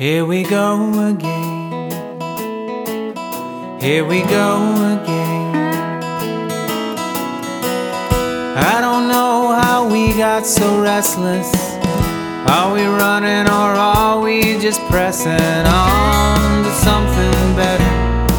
Here we go again. Here we go again. I don't know how we got so restless. Are we running or are we just pressing on to something better?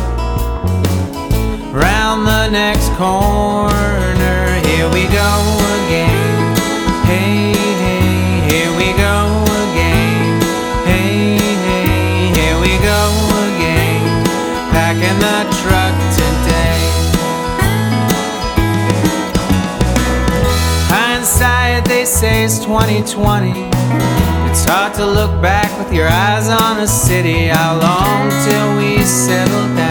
Round the next corner, here we go again. Hey, hey, here we go again. Hey, hey, here we go again. Packing the truck today. Hindsight, they say, is 20/20. It's hard to look back with your eyes on a city. How long till we settle down?